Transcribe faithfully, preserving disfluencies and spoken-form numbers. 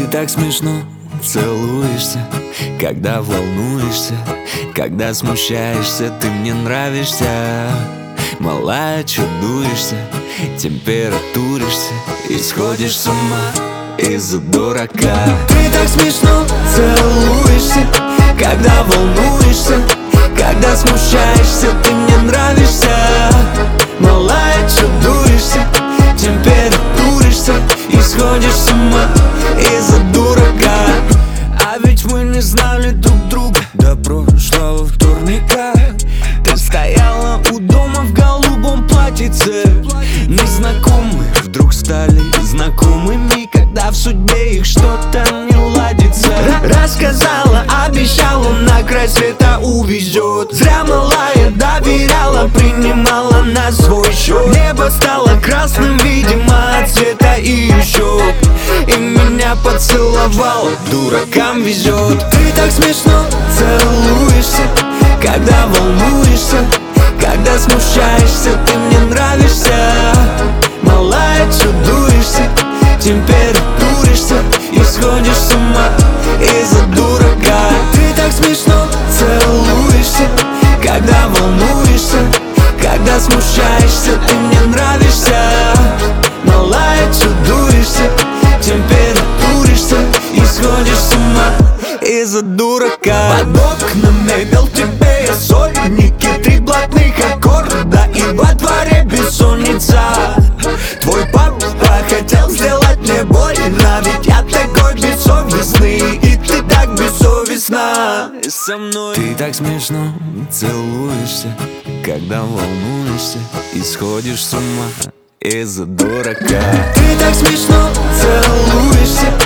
так смешно целуешься, когда волнуешься, когда смущаешься, ты мне нравишься. Малая, чудуешься, температуришься и сходишь с ума из-за дурака. Ты так смешно целуешься, когда волнуешься, когда смущаешься, ты мне нравишься. Малая, чудуешься, температуришься и сходишь с ума из-за дурака. А ведь мы не знали друг друга до прошлого вторника. Ты стояла у дома в голубом платьице. Незнакомые вдруг стали знакомыми, когда в судьбе их что-то не ладится. Рассказала, обещала, на край света увезет. Зря малая доверяла, принимала на свой счет. Небо стало красным, видимо, от цвета ее щек. И меня поцеловала, дуракам везет. Ты так смешно целуешься, когда волнуешься, когда смущаешься, ты мне нравишься. Малая, чудуешься, температуришься и сходишь с ума из-за дурака. Ты так смешно целуешься, когда волнуешься, когда смущаешься, ты мне нравишься. Малая, чудуешься, температуришься и сходишь с ума из-за дурака. Под окнами пел тебе я сольники, три блатных аккорда и во дворе бессонница. Твой папа хотел сделать мне больно, ведь я такой бессовестный, и ты так бессовестна со мной. Ты так смешно целуешься, когда волнуешься и сходишь с ума из-за дурака. Ты так смешно целуешься,